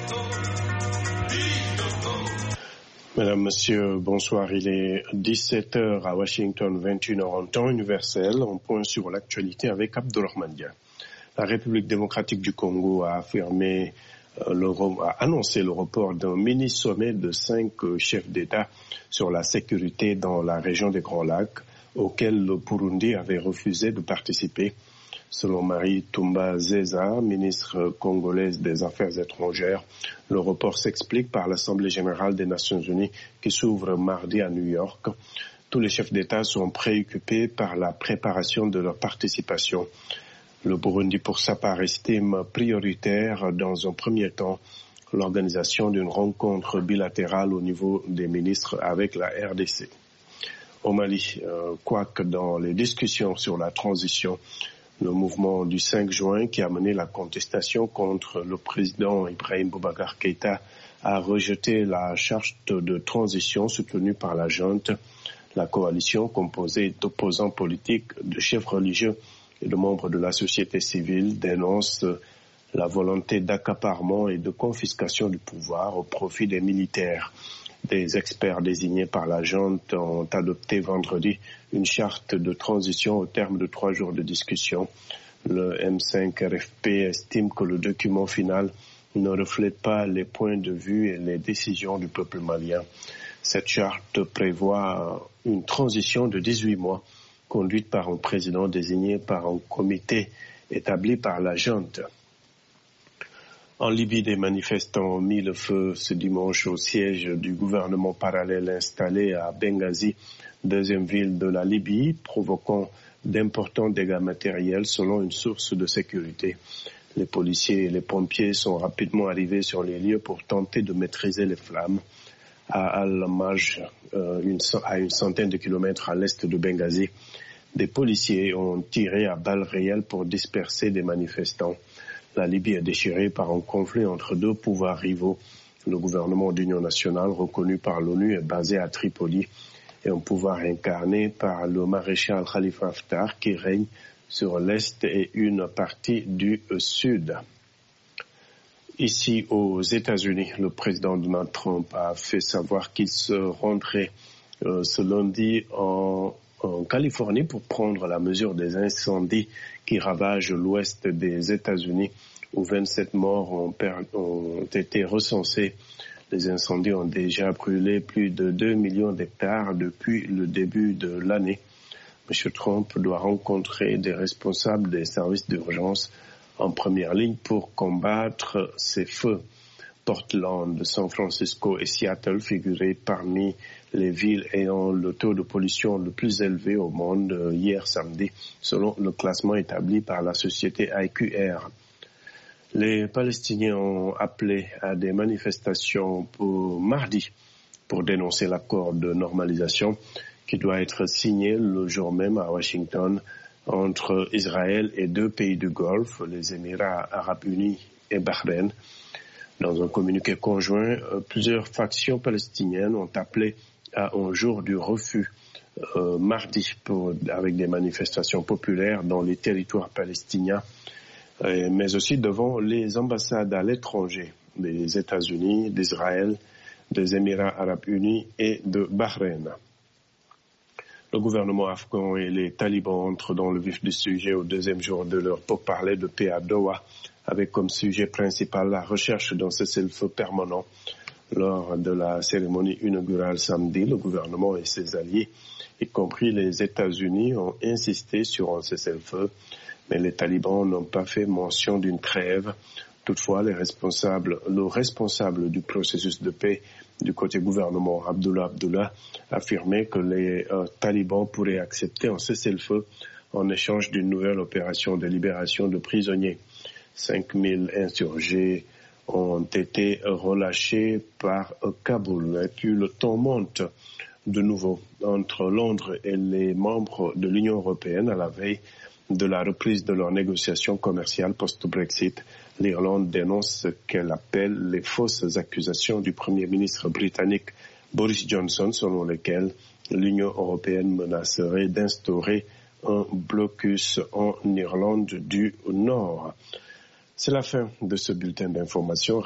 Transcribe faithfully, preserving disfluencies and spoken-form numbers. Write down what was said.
Mesdames, Messieurs, bonsoir. Il est dix-sept heures à Washington, vingt et une heures en temps universel. On point sur l'actualité avec Abdourahmane Dia. La République démocratique du Congo a affirmé, euh, le, a annoncé le report d'un mini-sommet de cinq euh, chefs d'État sur la sécurité dans la région des Grands Lacs, auquel le Burundi avait refusé de participer. Selon Marie Toumba Zeza, ministre congolaise des Affaires étrangères, le report s'explique par l'Assemblée générale des Nations unies qui s'ouvre mardi à New York. Tous les chefs d'État sont préoccupés par la préparation de leur participation. Le Burundi, pour sa part, estime prioritaire dans un premier temps l'organisation d'une rencontre bilatérale au niveau des ministres avec la R D C. Au Mali, euh, quoique dans les discussions sur la transition, le mouvement du cinq juin qui a mené la contestation contre le président Ibrahim Boubacar Keïta a rejeté la charte de transition soutenue par la junte. La coalition, composée d'opposants politiques, de chefs religieux et de membres de la société civile, dénonce la volonté d'accaparement et de confiscation du pouvoir au profit des militaires. Des experts désignés par la junte ont adopté vendredi une charte de transition au terme de trois jours de discussion. Le M cinq R F P estime que le document final ne reflète pas les points de vue et les décisions du peuple malien. Cette charte prévoit une transition de dix-huit mois, conduite par un président désigné par un comité établi par la junte. En Libye, des manifestants ont mis le feu ce dimanche au siège du gouvernement parallèle installé à Benghazi, deuxième ville de la Libye, provoquant d'importants dégâts matériels selon une source de sécurité. Les policiers et les pompiers sont rapidement arrivés sur les lieux pour tenter de maîtriser les flammes. À Al-Maj, euh, une, à une centaine de kilomètres à l'est de Benghazi, des policiers ont tiré à balles réelles pour disperser des manifestants. La Libye est déchirée par un conflit entre deux pouvoirs rivaux. Le gouvernement d'union nationale, reconnu par l'ONU, est basé à Tripoli et un pouvoir incarné par le maréchal Khalifa Haftar qui règne sur l'Est et une partie du Sud. Ici aux États-Unis, le président Donald Trump a fait savoir qu'il se rendrait euh, ce lundi en, en Californie pour prendre la mesure des incendies qui ravagent l'ouest des États-Unis, où vingt-sept morts ont, per- ont été recensés. Les incendies ont déjà brûlé plus de deux millions d'hectares depuis le début de l'année. M. Trump doit rencontrer des responsables des services d'urgence en première ligne pour combattre ces feux. Portland, San Francisco et Seattle figuraient parmi les villes ayant le taux de pollution le plus élevé au monde hier samedi, selon le classement établi par la société I Q R. Les Palestiniens ont appelé à des manifestations pour mardi pour dénoncer l'accord de normalisation qui doit être signé le jour même à Washington entre Israël et deux pays du Golfe, les Émirats arabes unis et Bahreïn. Dans un communiqué conjoint, plusieurs factions palestiniennes ont appelé à un jour du refus euh, mardi pour, avec des manifestations populaires dans les territoires palestiniens, euh, mais aussi devant les ambassades à l'étranger des États-Unis, d'Israël, des Émirats arabes unis et de Bahreïn. Le gouvernement afghan et les talibans entrent dans le vif du sujet au deuxième jour de leur pourparlers de paix à Doha, avec comme sujet principal la recherche d'un cessez-le-feu permanent. Lors de la cérémonie inaugurale samedi, le gouvernement et ses alliés, y compris les États-Unis, ont insisté sur un cessez-le-feu, mais les talibans n'ont pas fait mention d'une trêve. Toutefois, les responsables, le responsable du processus de paix du côté gouvernement, Abdullah Abdullah, affirmait que les euh, talibans pourraient accepter un cessez-le-feu en échange d'une nouvelle opération de libération de prisonniers. cinq mille insurgés ont été relâchés par Kaboul. Et puis le ton monte de nouveau entre Londres et les membres de l'Union européenne à la veille de la reprise de leurs négociations commerciales post-Brexit. L'Irlande dénonce ce qu'elle appelle les fausses accusations du Premier ministre britannique Boris Johnson, selon lesquelles l'Union européenne menacerait d'instaurer un blocus en Irlande du Nord. C'est la fin de ce bulletin d'information.